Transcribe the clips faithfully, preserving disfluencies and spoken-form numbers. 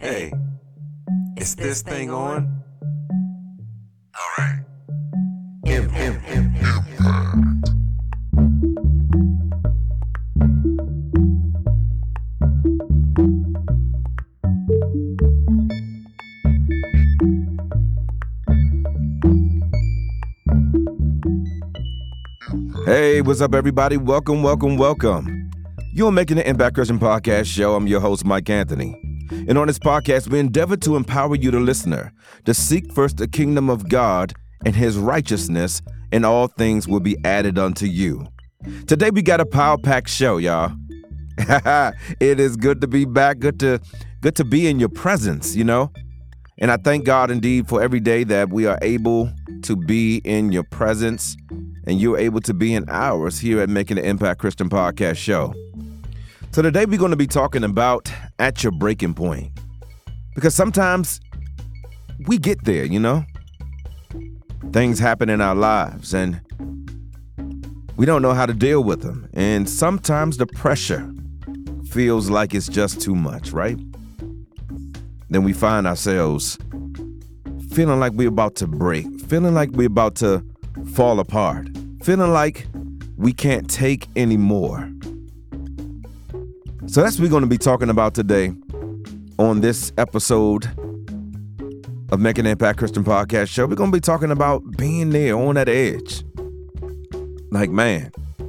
Hey, is this thing on? All right. Im, im, im, impact. Hey, what's up, everybody? Welcome, welcome, welcome. You're making the Impact Christian Podcast Show. I'm your host, Mike Anthony. And on this podcast, we endeavor to empower you, the listener, to seek first the kingdom of God and his righteousness, and all things will be added unto you. Today, we got a power-packed show, y'all. It is good to be back. Good to, good to be in your presence, you know? And I thank God indeed for every day that we are able to be in your presence and you're able to be in ours here at Making the Impact Christian Podcast Show. So today we're going to be talking about at your breaking point. Because sometimes we get there, you know? Things happen in our lives and we don't know how to deal with them. And sometimes the pressure feels like it's just too much, right? Then we find ourselves feeling like we're about to break, feeling like we're about to fall apart, feeling like we can't take any more. So that's what we're going to be talking about today on this episode of Making an Impact Christian Podcast Show. We're going to be talking about being there on that edge. Like, man,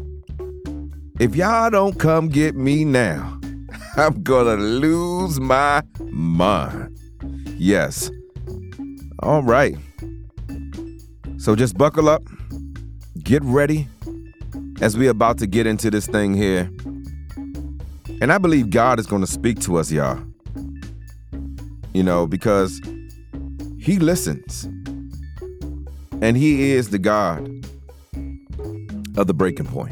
if y'all don't come get me now, I'm going to lose my mind. Yes. All right. So just buckle up. Get ready as we're about to get into this thing here. And I believe God is going to speak to us, y'all. You know, because he listens. And he is the God of the breaking point.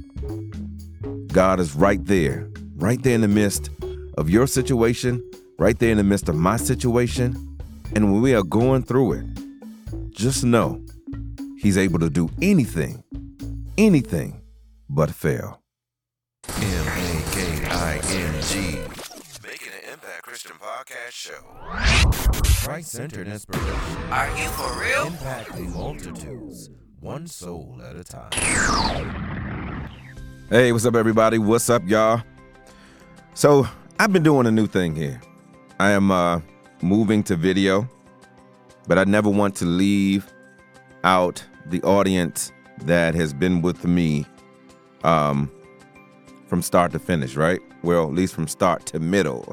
God is right there, right there in the midst of your situation, right there in the midst of my situation. And when we are going through it, just know he's able to do anything, anything but fail. M A K I N G. Making an Impact Christian Podcast Show. Christ-centered inspiration. Are you for real? Impacting multitudes, one soul at a time. Hey, what's up, everybody? What's up, y'all? So, I've been doing a new thing here. I am uh, moving to video, but I never want to leave out the audience that has been with me um, from start to finish, right? Well, at least from start to middle.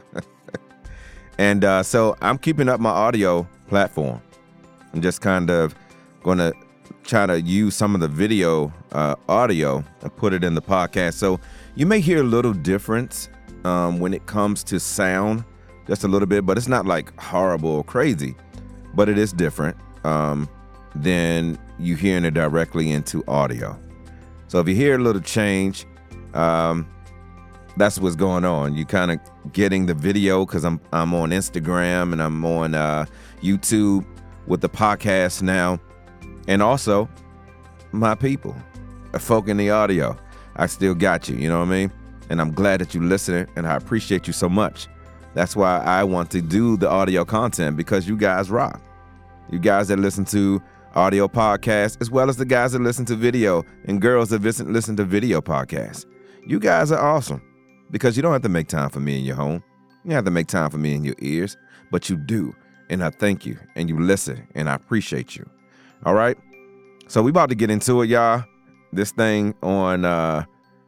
and uh, so I'm keeping up my audio platform. I'm just kind of going to try to use some of the video uh, audio and put it in the podcast. So you may hear a little difference um, when it comes to sound, just a little bit, but it's not like horrible or crazy, but it is different um, than you hearing it directly into audio. So if you hear a little change, um, that's what's going on. You kind of getting the video because I'm I'm on Instagram and I'm on uh, YouTube with the podcast now. And also, my people, folk in the audio, I still got you, you know what I mean? And I'm glad that you're listening, and I appreciate you so much. That's why I want to do the audio content, because you guys rock. You guys that listen to audio podcasts, as well as the guys that listen to video, and girls that listen, listen to video podcasts. You guys are awesome, because you don't have to make time for me in your home. You don't have to make time for me in your ears, but you do. And I thank you, and you listen, and I appreciate you. All right. So we about to get into it, y'all. This thing on uh,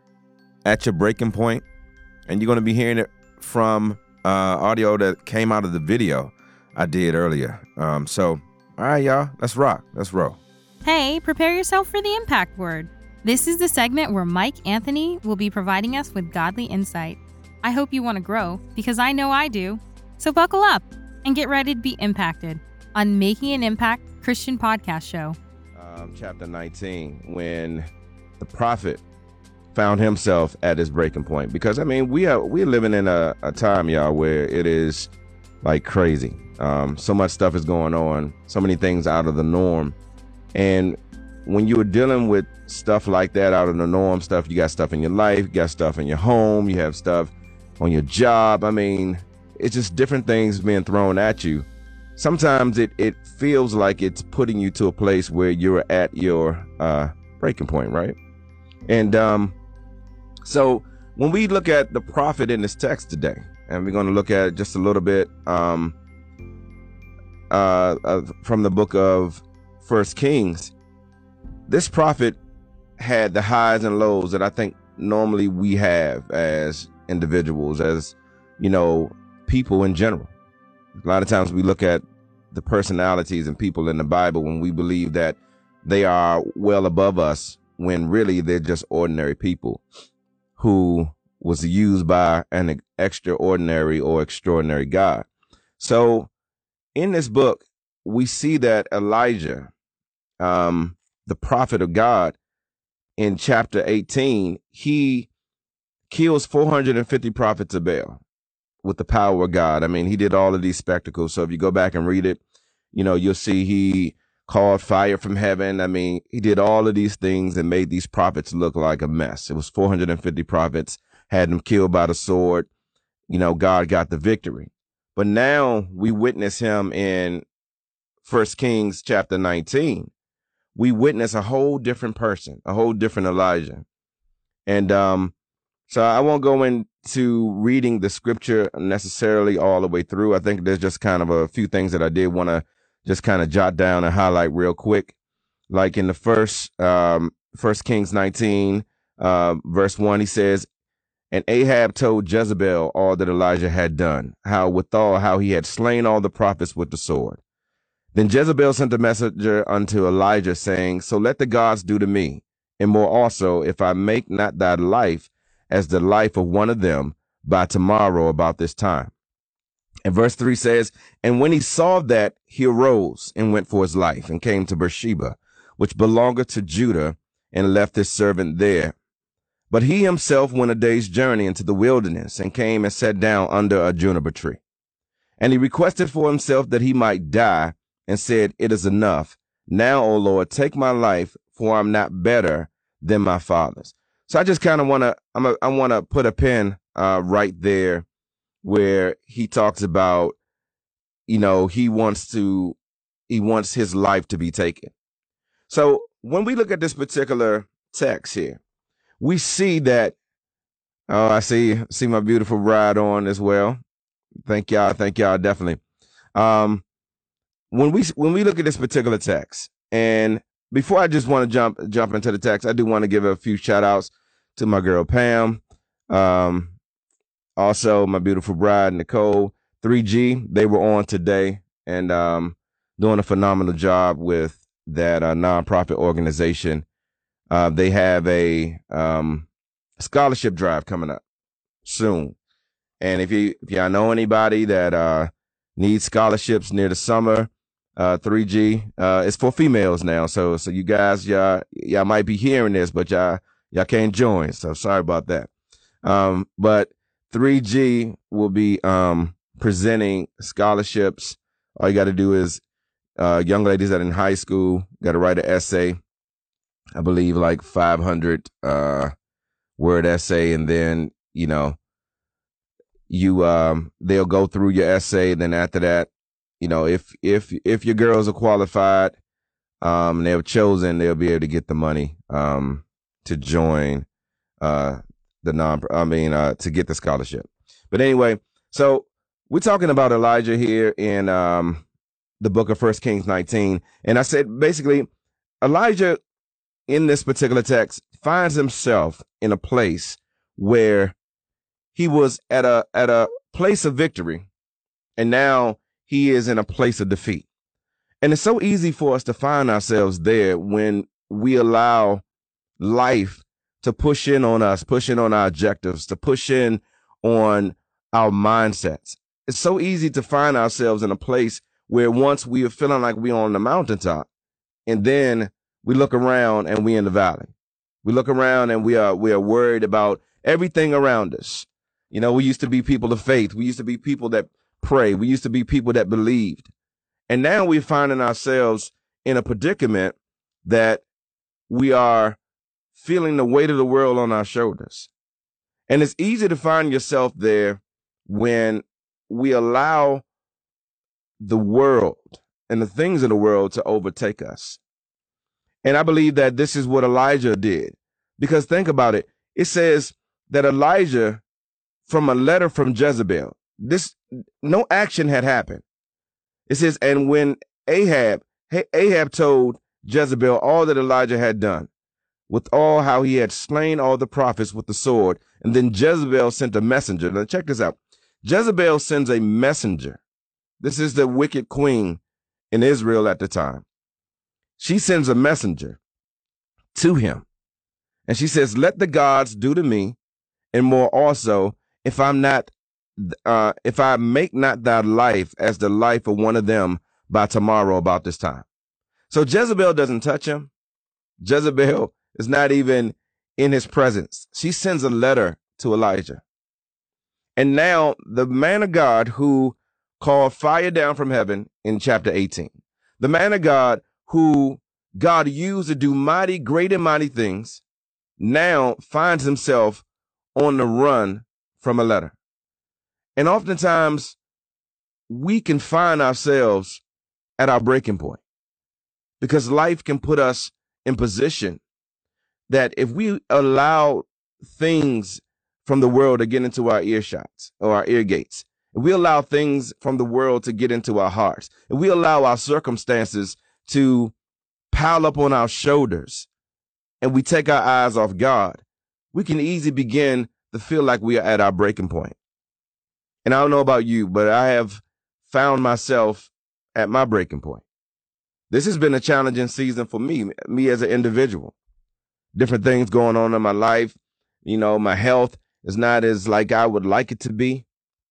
At Your Breaking Point. And you're going to be hearing it from uh, audio that came out of the video I did earlier. Um, so, all right, y'all. Let's rock. Let's roll. Hey, prepare yourself for the impact word. This is the segment where Mike Anthony will be providing us with godly insight. I hope you want to grow, because I know I do. So buckle up and get ready to be impacted on Making an Impact Christian Podcast Show. Um, chapter nineteen, when the prophet found himself at his breaking point. Because, I mean, we are we're living in a, a time, y'all, where it is like crazy. Um, so much stuff is going on, so many things out of the norm. And when you're dealing with stuff like that, out of the norm stuff, you got stuff in your life, you got stuff in your home, you have stuff on your job. I mean, it's just different things being thrown at you. Sometimes it, it feels like it's putting you to a place where you're at your uh, breaking point, right? And um, so when we look at the prophet in this text today, and we're going to look at just a little bit um, uh, uh, from the book of First Kings, this prophet had the highs and lows that I think normally we have as individuals, as, you know, people in general. A lot of times we look at the personalities and people in the Bible when we believe that they are well above us, when really they're just ordinary people who was used by an extraordinary or extraordinary God. So in this book, we see that Elijah, um, the prophet of God, in chapter eighteen, he kills four hundred fifty prophets of Baal with the power of God. I mean, he did all of these spectacles. So if you go back and read it, you know, you'll see he called fire from heaven. I mean, he did all of these things and made these prophets look like a mess. It was four hundred fifty prophets, had them killed by the sword. You know, God got the victory. But now we witness him in First Kings chapter nineteen. We witness a whole different person, a whole different Elijah. And um, so I won't go into reading the scripture necessarily all the way through. I think there's just kind of a few things that I did want to just kind of jot down and highlight real quick. Like in the first, um, First Kings nineteen, uh, verse one, he says, "And Ahab told Jezebel all that Elijah had done, how withal, how he had slain all the prophets with the sword. Then Jezebel sent a messenger unto Elijah, saying, So let the gods do to me, and more also, if I make not thy life as the life of one of them by tomorrow about this time." And verse three says, "And when he saw that, he arose and went for his life, and came to Beersheba, which belongeth to Judah, and left his servant there. But he himself went a day's journey into the wilderness, and came and sat down under a juniper tree. And he requested for himself that he might die, and said, It is enough. Now, O Lord, take my life, for I'm not better than my fathers." So I just kind of want to, I'm a, I want to put a pin uh, right there where he talks about, you know, he wants to, he wants his life to be taken. So when we look at this particular text here, we see that, oh, I see, see my beautiful bride on as well. Thank y'all. Thank y'all. Definitely. Um, when we, when we look at this particular text, and before I just want to jump, jump into the text, I do want to give a few shout outs to my girl, Pam. Um, also my beautiful bride, Nicole. three G, they were on today and, um, doing a phenomenal job with that, uh, nonprofit organization. Uh, they have a, um, scholarship drive coming up soon. And if you, if y'all know anybody that, uh, needs scholarships near the summer, uh, three G, uh, it's for females now. So, so you guys, y'all, y'all might be hearing this, but y'all, y'all can't join. So sorry about that. Um, but three G will be, um, presenting scholarships. All you got to do is, uh, young ladies that are in high school got to write an essay. I believe like five hundred, uh, word essay. And then, you know, you, um, they'll go through your essay. Then after that, you know, if, if, if your girls are qualified, um, and they're chosen, they'll be able to get the money, um, to join, uh, the non, I mean, uh, to get the scholarship. But anyway, so we're talking about Elijah here in, um, the book of First Kings nineteen. And I said, basically, Elijah in this particular text finds himself in a place where he was at a, at a place of victory. And now he is in a place of defeat. And it's so easy for us to find ourselves there when we allow life to push in on us, push in on our objectives, to push in on our mindsets. It's so easy to find ourselves in a place where once we are feeling like we're on the mountaintop, and then we look around and we're in the valley. We look around and we are we are worried about everything around us. You know, we used to be people of faith. We used to be people that pray. We used to be people that believed. And now we're finding ourselves in a predicament that we are feeling the weight of the world on our shoulders. And it's easy to find yourself there when we allow the world and the things of the world to overtake us. And I believe that this is what Elijah did. Because think about it. It says that Elijah, from a letter from Jezebel, this no action had happened. It says, and when Ahab, Ahab told Jezebel all that Elijah had done, with all how he had slain all the prophets with the sword. And then Jezebel sent a messenger. Now check this out. Jezebel sends a messenger. This is the wicked queen in Israel at the time. She sends a messenger to him. And she says, let the gods do to me and more also, if I'm not, uh, if I make not thy life as the life of one of them by tomorrow about this time. So Jezebel doesn't touch him. Jezebel is not even in his presence. She sends a letter to Elijah. And now the man of God who called fire down from heaven in chapter eighteen, the man of God who God used to do mighty, great and mighty things, now finds himself on the run from a letter. And oftentimes we can find ourselves at our breaking point because life can put us in position that if we allow things from the world to get into our ear shots or our ear gates, if we allow things from the world to get into our hearts, if we allow our circumstances to pile up on our shoulders and we take our eyes off God, we can easily begin to feel like we are at our breaking point. And I don't know about you, but I have found myself at my breaking point. This has been a challenging season for me, me as an individual. Different things going on in my life. You know, my health is not as like I would like it to be.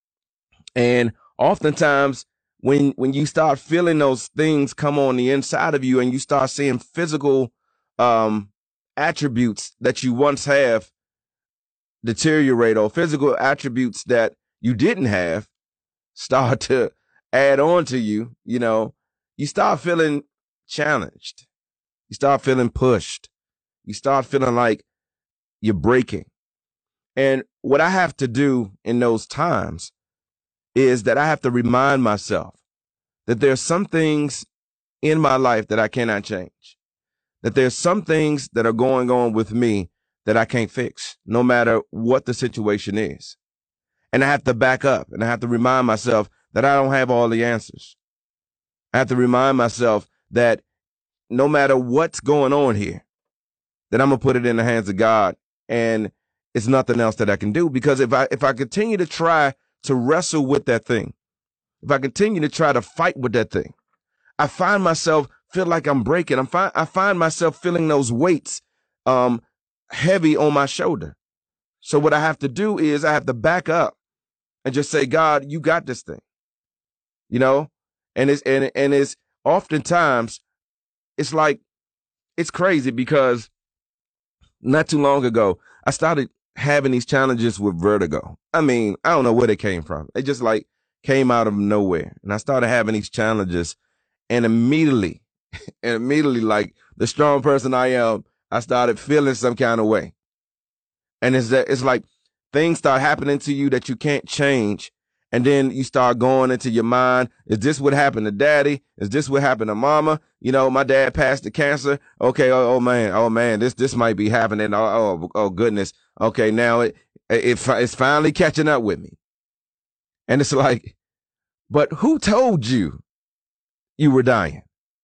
And oftentimes when when you start feeling those things come on the inside of you and you start seeing physical um, attributes that you once have deteriorate, or physical attributes that you didn't have start to add on to you, you know, you start feeling challenged. You start feeling pushed. You start feeling like you're breaking. And what I have to do in those times is that I have to remind myself that there's some things in my life that I cannot change, that there's some things that are going on with me that I can't fix, no matter what the situation is. And I have to back up and I have to remind myself that I don't have all the answers. I have to remind myself that no matter what's going on here, that I'm going to put it in the hands of God, and it's nothing else that I can do. Because if I if I continue to try to wrestle with that thing, if I continue to try to fight with that thing, I find myself feel like I'm breaking. I'm fi- I find myself feeling those weights um, heavy on my shoulder. So what I have to do is I have to back up and just say, God, you got this thing, you know, and it's and, and it's oftentimes it's like it's crazy because not too long ago, I started having these challenges with vertigo. I mean, I don't know where they came from. It just like came out of nowhere. And I started having these challenges, and immediately, and immediately, like the strong person I am, I started feeling some kind of way. And it's that it's like things start happening to you that you can't change. And then you start going into your mind. Is this what happened to daddy? Is this what happened to mama? You know, my dad passed the cancer. Okay. Oh, oh man. Oh man. This, this might be happening. Oh, oh, oh goodness. Okay. Now it, it, it's finally catching up with me. And it's like, but who told you you were dying?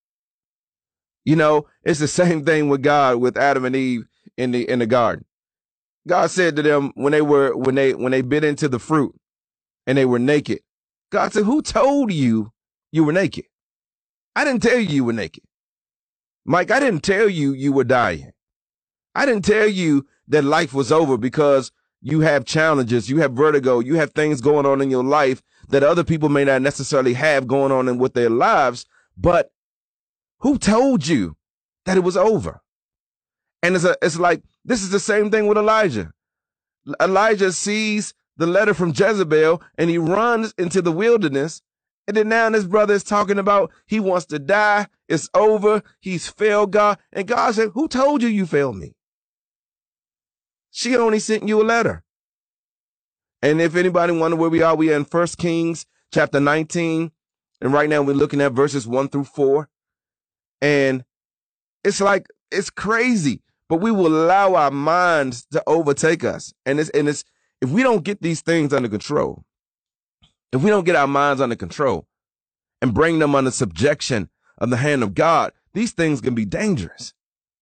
You know, it's the same thing with God, with Adam and Eve in the, in the garden. God said to them when they were, when they, when they bit into the fruit, and they were naked. God said, who told you you were naked? I didn't tell you you were naked. Mike, I didn't tell you you were dying. I didn't tell you that life was over because you have challenges, you have vertigo, you have things going on in your life that other people may not necessarily have going on in with their lives. But who told you that it was over? And it's a, it's like, this is the same thing with Elijah. Elijah sees the letter from Jezebel, and he runs into the wilderness. And then now his brother is talking about he wants to die. It's over. He's failed God. And God said, who told you you failed me? She only sent you a letter. And if anybody wonder where we are, we are in First Kings chapter nineteen. And right now we're looking at verses one through four. And it's like, it's crazy, but we will allow our minds to overtake us. And it's, and it's, if we don't get these things under control, if we don't get our minds under control and bring them under subjection of the hand of God, these things can be dangerous.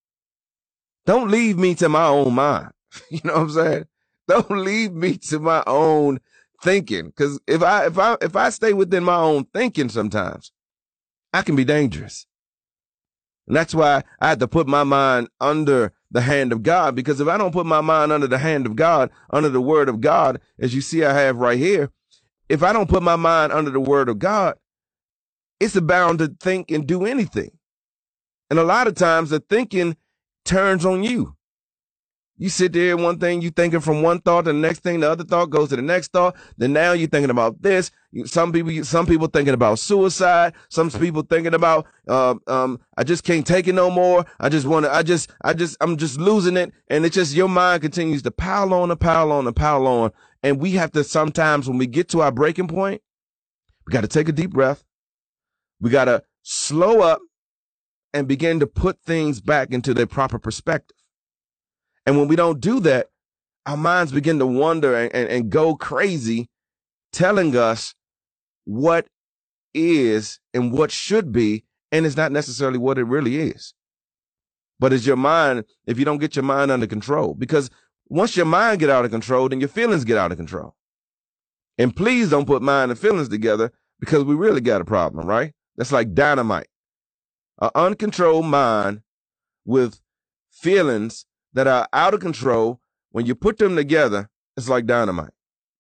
Don't leave me to my own mind. You know what I'm saying? Don't leave me to my own thinking. Because if I if I if I stay within my own thinking sometimes, I can be dangerous. And that's why I had to put my mind under the hand of God, because if I don't put my mind under the hand of God, under the word of God, as you see I have right here, if I don't put my mind under the word of God, it's bound to think and do anything. And a lot of times the thinking turns on you. You sit there, one thing, you thinking from one thought to the next thing, the other thought goes to the next thought. Then now you're thinking about this. Some people, some people thinking about suicide. Some people thinking about, uh, um, I just can't take it no more. I just want to, I just, I just, I'm just losing it. And it's just, your mind continues to pile on and pile on and pile on. And we have to, sometimes when we get to our breaking point, we got to take a deep breath. We got to slow up and begin to put things back into their proper perspective. And when we don't do that, our minds begin to wander and, and, and go crazy, telling us what is and what should be, and it's not necessarily what it really is. But it's your mind, if you don't get your mind under control, because once your mind get out of control, then your feelings get out of control. And please don't put mind and feelings together, because we really got a problem, right? That's like dynamite. An uncontrolled mind with feelings that are out of control, when you put them together, it's like dynamite.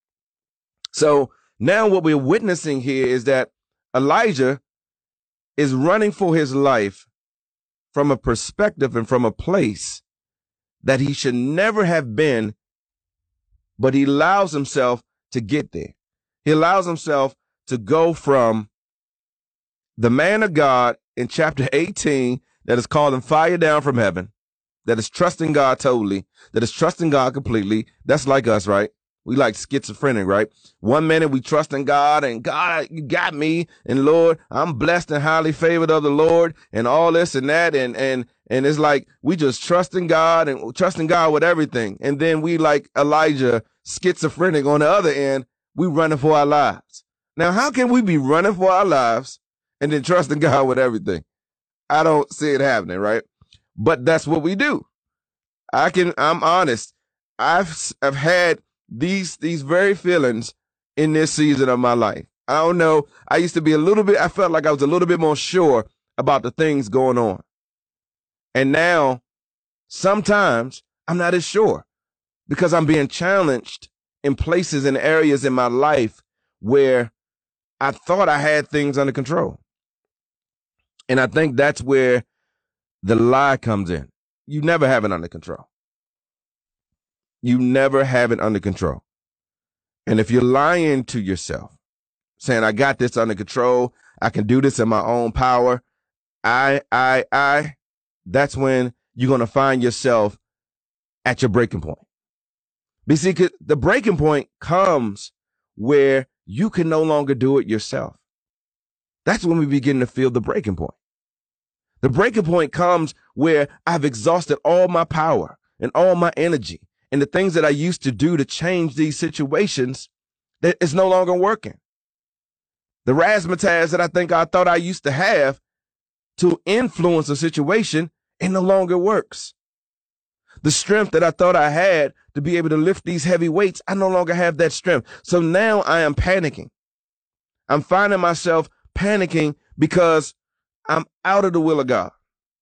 So now what we're witnessing here is that Elijah is running for his life from a perspective and from a place that he should never have been, but he allows himself to get there. He allows himself to go from the man of God in chapter eighteen that is calling fire down from heaven, that is trusting God totally, that is trusting God completely. That's like us, right? We like schizophrenic, right? One minute we trust in God and God, you got me. And Lord, I'm blessed and highly favored of the Lord and all this and that. And, and, and it's like, we just trust in God and trusting God with everything. And then we like Elijah, schizophrenic on the other end, we running for our lives. Now, how can we be running for our lives and then trusting God with everything? I don't see it happening, right? But that's what we do. I can, I'm honest. I've, I've had these, these very feelings in this season of my life. I don't know. I used to be a little bit, I felt like I was a little bit more sure about the things going on. And now sometimes I'm not as sure, because I'm being challenged in places and areas in my life where I thought I had things under control. And I think that's where the lie comes in. You never have it under control. You never have it under control. And if you're lying to yourself, saying, I got this under control, I can do this in my own power, I, I, I, that's when you're going to find yourself at your breaking point. But see, the breaking point comes where you can no longer do it yourself. That's when we begin to feel the breaking point. The breaking point comes where I've exhausted all my power and all my energy, and the things that I used to do to change these situations, that it's no longer working. The razzmatazz that I think I thought I used to have to influence a situation, it no longer works. The strength that I thought I had to be able to lift these heavy weights, I no longer have that strength. So now I am panicking. I'm finding myself panicking because I'm out of the will of God.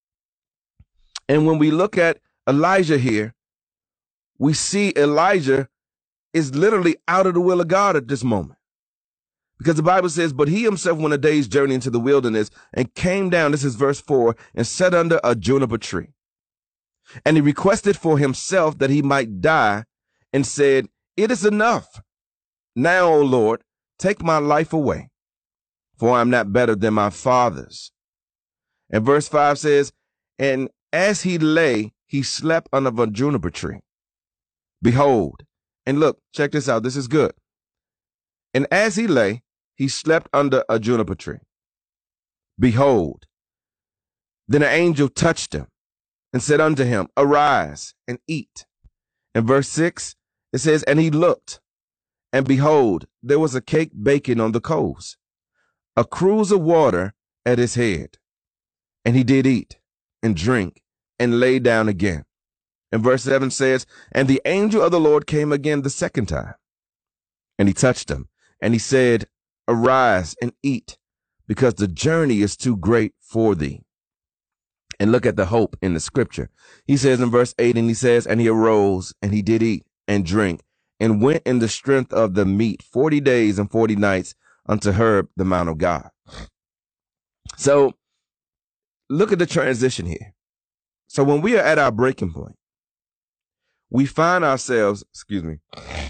And when we look at Elijah here, we see Elijah is literally out of the will of God at this moment. Because the Bible says, but he himself went a day's journey into the wilderness and came down, this is verse four, and sat under a juniper tree. And he requested for himself that he might die and said, it is enough. Now, O Lord, take my life away, for I am not better than my fathers. And verse five says, and as he lay, he slept under a juniper tree. Behold, And look, check this out. This is good. And as he lay, he slept under a juniper tree. Behold, then an angel touched him and said unto him, arise and eat. In verse six, it says, and he looked, and behold, there was a cake baking on the coals, a cruse of water at his head. And he did eat and drink and lay down again. And verse seven says, and the angel of the Lord came again the second time, and he touched him, and he said, arise and eat, because the journey is too great for thee. And look at the hope in the scripture. He says in verse eight, and he says, and he arose and he did eat and drink and went in the strength of the meat forty days and forty nights unto Horeb, the mount of God. So look at the transition here. So when we are at our breaking point, we find ourselves, excuse me,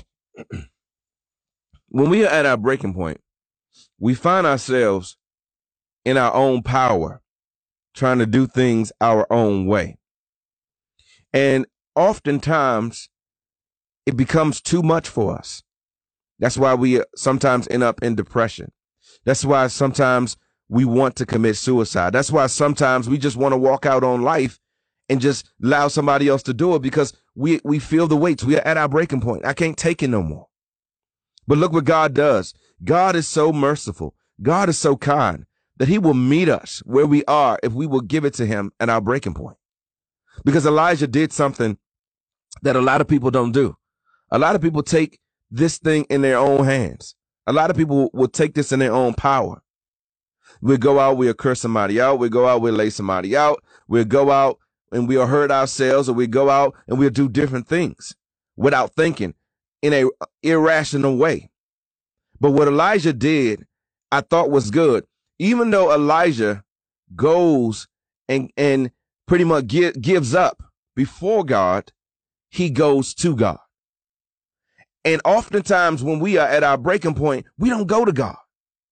when we are at our breaking point, we find ourselves in our own power, trying to do things our own way. And oftentimes it becomes too much for us. That's why we sometimes end up in depression. That's why sometimes we want to commit suicide. That's why sometimes we just want to walk out on life and just allow somebody else to do it, because we, we feel the weights. We are at our breaking point. I can't take it no more. But look what God does. God is so merciful. God is so kind that he will meet us where we are if we will give it to him at our breaking point. Because Elijah did something that a lot of people don't do. A lot of people take this thing in their own hands. A lot of people will take this in their own power. We'll go out, we'll curse somebody out. We'll go out, we'll lay somebody out. We'll go out and we'll hurt ourselves, or we go out and we'll do different things without thinking in a irrational way. But what Elijah did, I thought was good. Even though Elijah goes and, and pretty much give, gives up before God, he goes to God. And oftentimes when we are at our breaking point, we don't go to God.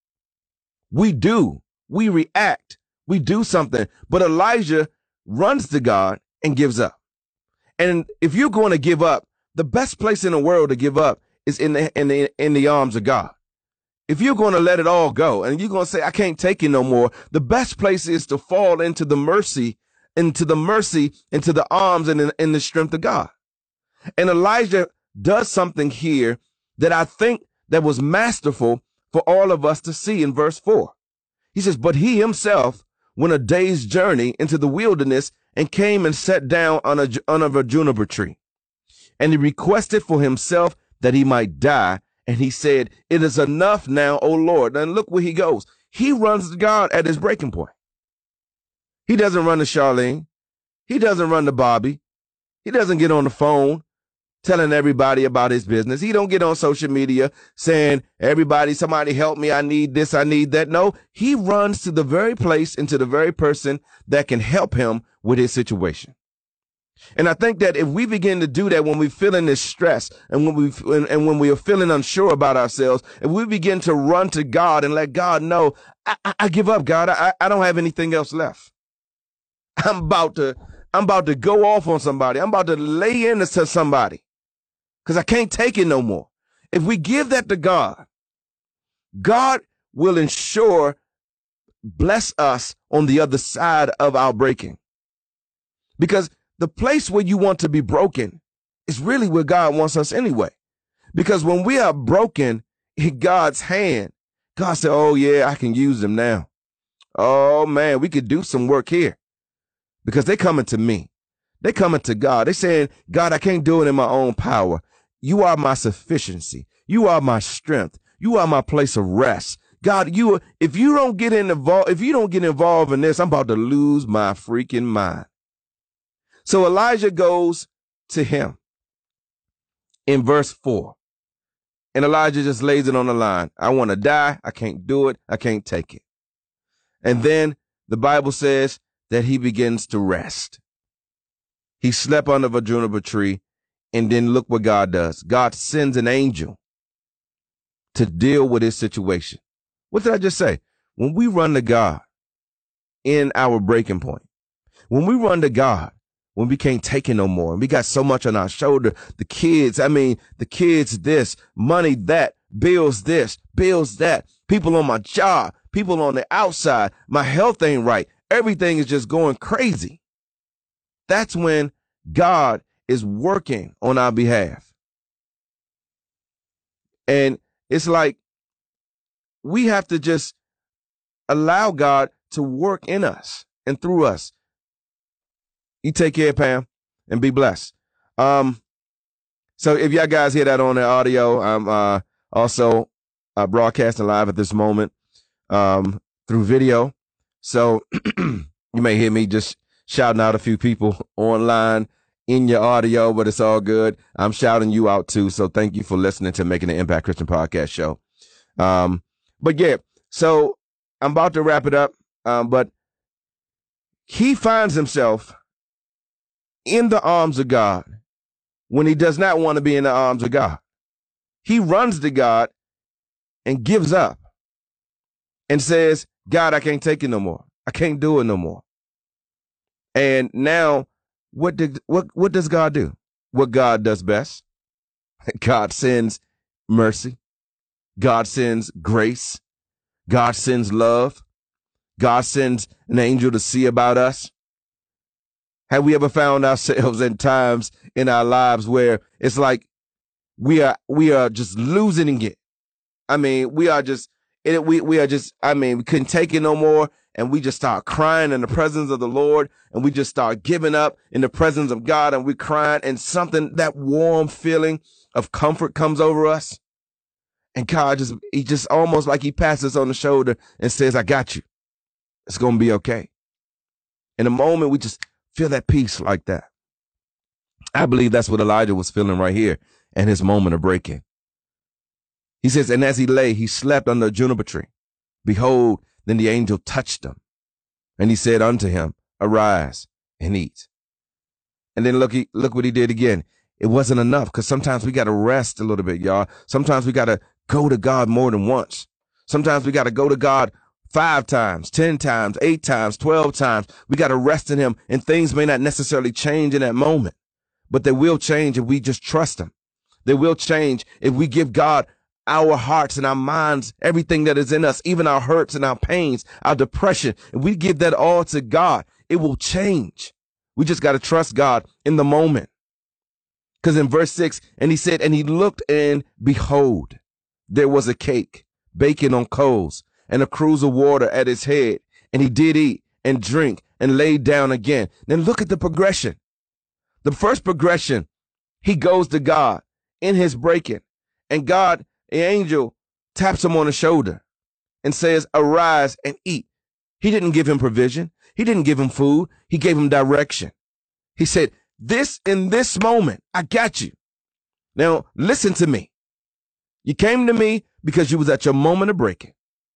We do. We react. We do something. But Elijah runs to God and gives up. And if you're going to give up, the best place in the world to give up is in the, in the, in the arms of God. If you're going to let it all go and you're going to say, I can't take it no more, the best place is to fall into the mercy, into the mercy, into the arms and in, in the strength of God. And Elijah does something here that I think that was masterful for all of us to see in verse four. He says, but he himself went a day's journey into the wilderness and came and sat down on a, on a juniper tree. And he requested for himself that he might die. And he said, it is enough now, O Lord. And look where he goes. He runs to God at his breaking point. He doesn't run to Charlene. He doesn't run to Bobby. He doesn't get on the phone telling everybody about his business. He don't get on social media saying, everybody, somebody help me. I need this. I need that. No, he runs to the very place and to the very person that can help him with his situation. And I think that if we begin to do that when we're feeling this stress and when we and, and when we are feeling unsure about ourselves, if we begin to run to God and let God know, I, I, I give up, God, I, I don't have anything else left. I'm about to I'm about to go off on somebody. I'm about to lay into somebody because I can't take it no more. If we give that to God, God will ensure bless us on the other side of our breaking. Because the place where you want to be broken is really where God wants us anyway. Because when we are broken in God's hand, God said, oh, yeah, I can use them now. Oh, man, we could do some work here because they're coming to me. They're coming to God. They're saying, God, I can't do it in my own power. You are my sufficiency. You are my strength. You are my place of rest. God, you if you don't get involved, if you don't get involved in this, I'm about to lose my freaking mind. So Elijah goes to him in verse four, and Elijah just lays it on the line. I want to die. I can't do it. I can't take it. And then the Bible says that he begins to rest. He slept under a juniper tree, and then look what God does. God sends an angel to deal with his situation. What did I just say? When we run to God in our breaking point, when we run to God, when we can't take it no more. And we got so much on our shoulder. The kids, I mean, the kids this, money that, bills this, bills that, people on my job, people on the outside, my health ain't right. Everything is just going crazy. That's when God is working on our behalf. And it's like we have to just allow God to work in us and through us. You take care, Pam, and be blessed. Um, so if y'all guys hear that on the audio, I'm uh, also uh, broadcasting live at this moment um, through video. So you may hear me just shouting out a few people online in your audio, but it's all good. I'm shouting you out too. So thank you for listening to Making an Impact Christian Podcast Show. Um, but yeah, so I'm about to wrap it up. Um, but he finds himself in the arms of God when he does not want to be in the arms of God. He runs to God and gives up and says, God, I can't take it no more. I can't do it no more. And now what did what what does God do? What God does best. God sends mercy. God sends grace. God sends love. God sends an angel to see about us. Have we ever found ourselves in times in our lives where it's like we are we are just losing it? I mean, we are just it, we we are just I mean, we couldn't take it no more, and we just start crying in the presence of the Lord, and we just start giving up in the presence of God, and we're crying, and something, that warm feeling of comfort comes over us, and God just he just almost like he passes on the shoulder and says, I got you. It's gonna be okay. In a moment, we just feel that peace like that. I believe that's what Elijah was feeling right here in his moment of breaking. He says, and as he lay, he slept under a juniper tree. Behold, then the angel touched him. And he said unto him, arise and eat. And then look, he, look what he did again. It wasn't enough, because sometimes we got to rest a little bit, y'all. Sometimes we got to go to God more than once. Sometimes we got to go to God five times, ten times, eight times, twelve times. We got to rest in him, and things may not necessarily change in that moment, but they will change if we just trust him. They will change if we give God our hearts and our minds, everything that is in us, even our hurts and our pains, our depression. If we give that all to God, it will change. We just got to trust God in the moment. Because in verse six, and he said, and he looked, and behold, there was a cake baking on coals, and a cruse of water at his head. And he did eat and drink and laid down again. Then look at the progression. The first progression, he goes to God in his breaking, and God, the angel, taps him on the shoulder and says, arise and eat. He didn't give him provision. He didn't give him food. He gave him direction. He said, this in this moment, I got you. Now, listen to me. You came to me because you was at your moment of breaking.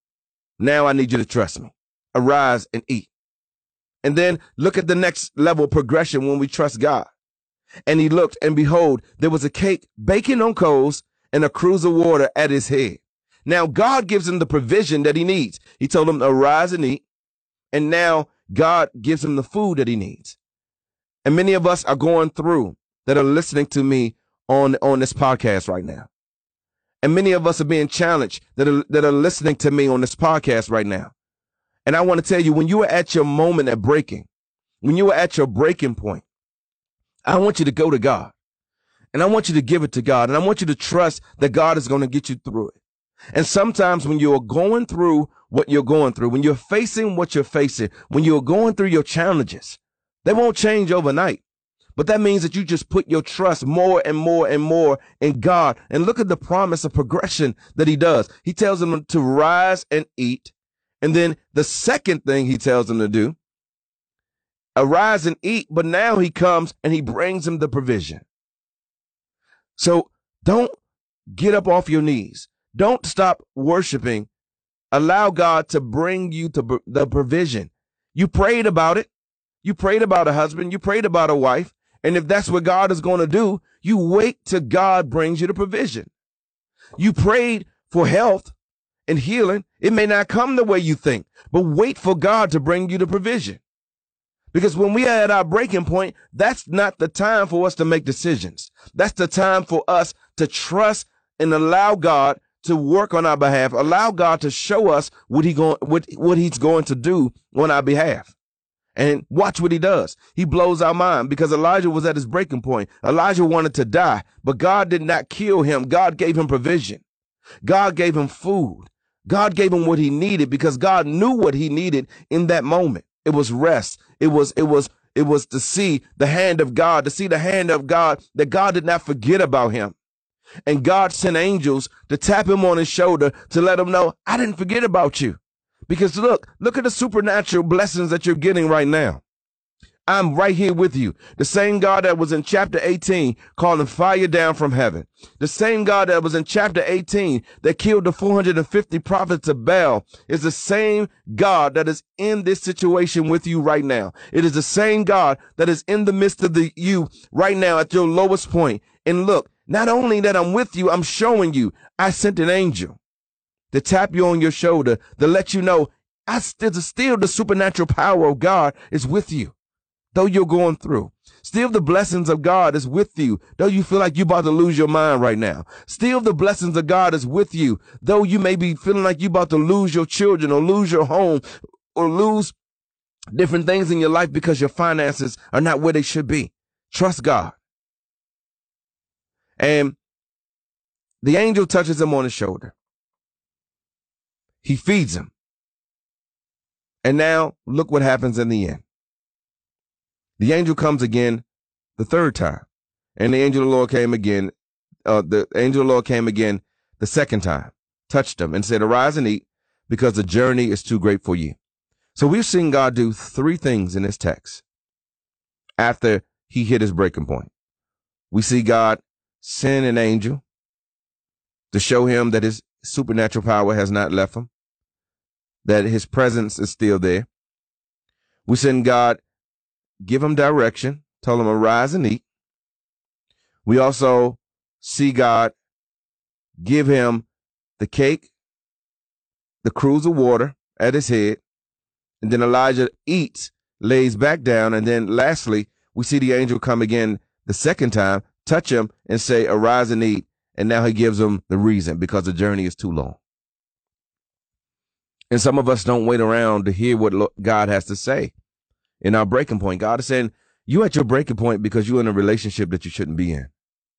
Now I need you to trust me. Arise and eat. And then look at the next level of progression when we trust God. And he looked, and behold, there was a cake baking on coals and a cruse of water at his head. Now God gives him the provision that he needs. He told him to arise and eat. And now God gives him the food that he needs. And many of us are going through that are listening to me on, on this podcast right now. And many of us are being challenged that are, that are listening to me on this podcast right now. And I want to tell you, when you are at your moment of breaking, when you are at your breaking point, I want you to go to God. And I want you to give it to God. And I want you to trust that God is going to get you through it. And sometimes when you're going through what you're going through, when you're facing what you're facing, when you're going through your challenges, they won't change overnight. But that means that you just put your trust more and more and more in God. And look at the promise of progression that he does. He tells them to rise and eat. And then the second thing he tells them to do, arise and eat. But now he comes and he brings them the provision. So don't get up off your knees. Don't stop worshiping. Allow God to bring you to the provision. You prayed about it. You prayed about a husband. You prayed about a wife. And if that's what God is going to do, you wait till God brings you the provision. You prayed for health and healing. It may not come the way you think, but wait for God to bring you the provision. Because when we are at our breaking point, that's not the time for us to make decisions. That's the time for us to trust and allow God to work on our behalf, allow God to show us what he going, what, what he's going to do on our behalf. And watch what he does. He blows our mind because Elijah was at his breaking point. Elijah wanted to die, but God did not kill him. God gave him provision. God gave him food. God gave him what he needed because God knew what he needed in that moment. It was rest. It was, it was, it was to see the hand of God, to see the hand of God, that God did not forget about him. And God sent angels to tap him on his shoulder to let him know, I didn't forget about you. Because look, look at the supernatural blessings that you're getting right now. I'm right here with you. The same God that was in chapter eighteen calling fire down from heaven. The same God that was in chapter eighteen that killed the four hundred fifty prophets of Baal is the same God that is in this situation with you right now. It is the same God that is in the midst of the you right now at your lowest point. And look, not only that I'm with you, I'm showing you I sent an angel to tap you on your shoulder, to let you know I still, still the supernatural power of God is with you, though you're going through. Still the blessings of God is with you, though you feel like you're about to lose your mind right now. Still the blessings of God is with you, though you may be feeling like you're about to lose your children or lose your home or lose different things in your life because your finances are not where they should be. Trust God. And the angel touches him on his shoulder. He feeds him. And now look what happens in the end. The angel comes again the third time. And the angel of the Lord came again. Uh, the angel of the Lord came again the second time, touched him and said, arise and eat because the journey is too great for you. So we've seen God do three things in this text after he hit his breaking point. We see God send an angel to show him that his supernatural power has not left him, that his presence is still there. We send God, give him direction, tell him arise and eat. We also see God give him the cake, the cruse of water at his head, and then Elijah eats, lays back down, and then lastly, we see the angel come again the second time, touch him, and say, arise and eat, and now he gives him the reason, because the journey is too long. And some of us don't wait around to hear what God has to say in our breaking point. God is saying, you at your breaking point because you're in a relationship that you shouldn't be in.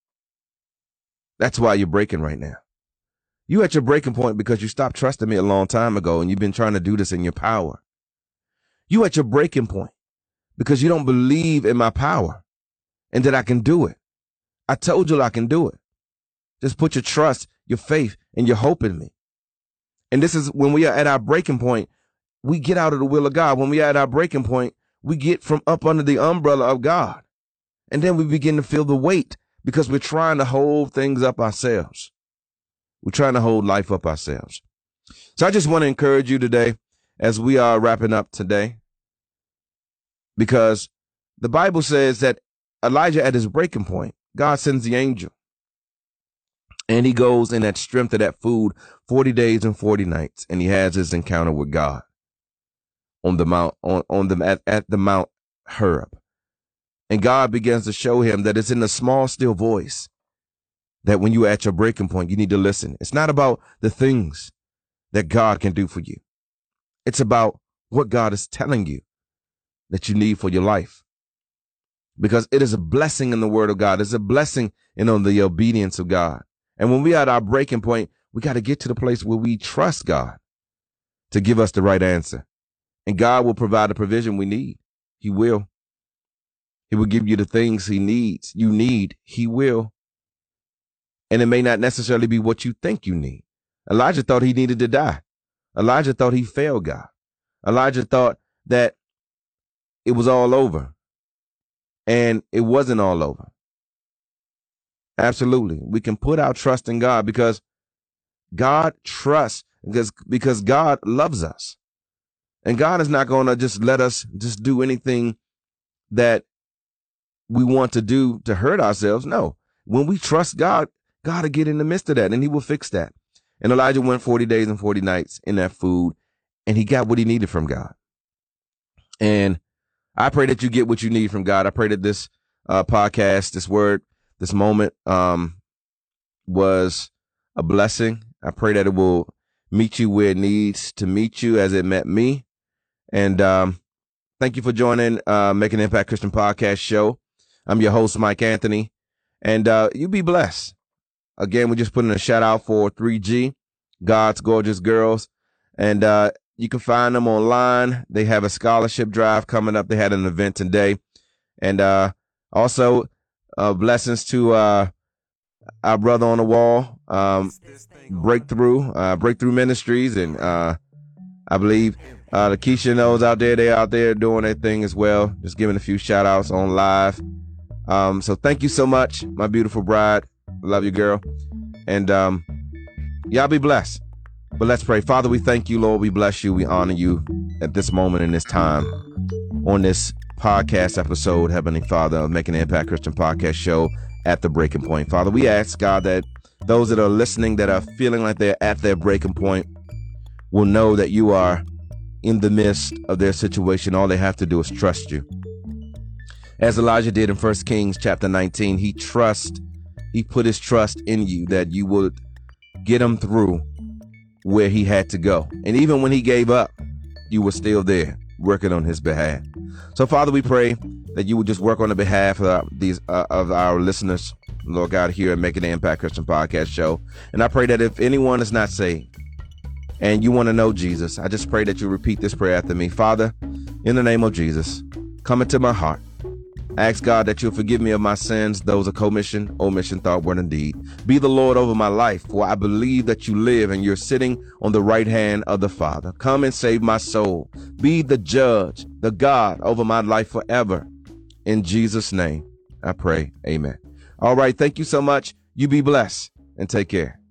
That's why you're breaking right now. You at your breaking point because you stopped trusting me a long time ago and you've been trying to do this in your power. You at your breaking point because you don't believe in my power and that I can do it. I told you I can do it. Just put your trust, your faith, and your hope in me. And this is when we are at our breaking point, we get out of the will of God. When we are at our breaking point, we get from up under the umbrella of God. And then we begin to feel the weight because we're trying to hold things up ourselves. We're trying to hold life up ourselves. So I just want to encourage you today as we are wrapping up today, because the Bible says that Elijah at his breaking point, God sends the angel. And he goes in that strength of that food forty days and forty nights. And he has his encounter with God on the mount, on, on the, at, at the Mount Horeb. And God begins to show him that it's in the small, still voice that when you're at your breaking point, you need to listen. It's not about the things that God can do for you. It's about what God is telling you that you need for your life. Because it is a blessing in the word of God. It's a blessing in on the obedience of God. And when we are at our breaking point, we got to get to the place where we trust God to give us the right answer. And God will provide the provision we need. He will. He will give you the things he needs. You need. He will. And it may not necessarily be what you think you need. Elijah thought he needed to die. Elijah thought he failed God. Elijah thought that it was all over. And it wasn't all over. Absolutely. We can put our trust in God because God trusts, because, because God loves us. And God is not going to just let us just do anything that we want to do to hurt ourselves. No, when we trust God, God will get in the midst of that and he will fix that. And Elijah went forty days and forty nights in that food and he got what he needed from God. And I pray that you get what you need from God. I pray that this uh, podcast, this word, this moment um, was a blessing. I pray that it will meet you where it needs to meet you as it met me. And um, thank you for joining uh, Making an Impact Christian Podcast Show. I'm your host, Mike Anthony, and uh, you be blessed. Again, we're just putting a shout out for three G, God's Gorgeous Girls, and uh, you can find them online. They have a scholarship drive coming up. They had an event today, and uh, also uh, blessings to uh, our brother on the wall, um, Breakthrough, uh, Breakthrough Ministries, and uh, I believe uh, the Keisha and those out there, they're out there doing their thing as well. Just giving a few shout outs on live. Um, so thank you so much, my beautiful bride. Love you, girl. And um, y'all be blessed. But let's pray. Father, we thank you, Lord. We bless you. We honor you at this moment in this time on this podcast episode, Heavenly Father, of Making an Impact Christian Podcast Show at the Breaking Point. Father, we ask, God, that those that are listening that are feeling like they're at their breaking point will know that you are in the midst of their situation. All they have to do is trust you. As Elijah did in First Kings chapter nineteen, he trust, he put his trust in you that you would get him through where he had to go. And even when he gave up, you were still there working on his behalf. So, Father, we pray that you would just work on the behalf of our, these uh, of our listeners, Lord God, here at Making an Impact Christian Podcast Show. And I pray that if anyone is not saved and you want to know Jesus, I just pray that you repeat this prayer after me. Father, in the name of Jesus, come into my heart. I ask God that you'll forgive me of my sins, those of commission, omission, thought, word, and deed. Be the Lord over my life, for I believe that you live and you're sitting on the right hand of the Father. Come and save my soul. Be the judge, the God over my life forever. In Jesus' name, I pray. Amen. All right. Thank you so much. You be blessed and take care.